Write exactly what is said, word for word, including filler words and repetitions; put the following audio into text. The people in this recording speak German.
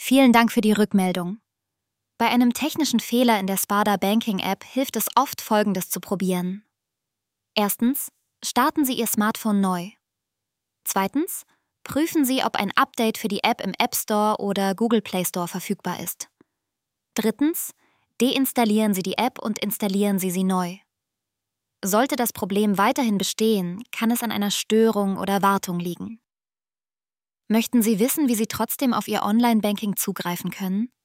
Vielen Dank für die Rückmeldung. Bei einem technischen Fehler in der Sparda Banking App hilft es oft, Folgendes zu probieren. Erstens, starten Sie Ihr Smartphone neu. Zweitens, prüfen Sie, ob ein Update für die App im App Store oder Google Play Store verfügbar ist. Drittens, deinstallieren Sie die App und installieren Sie sie neu. Sollte das Problem weiterhin bestehen, kann es an einer Störung oder Wartung liegen. Möchten Sie wissen, wie Sie trotzdem auf Ihr Online-Banking zugreifen können?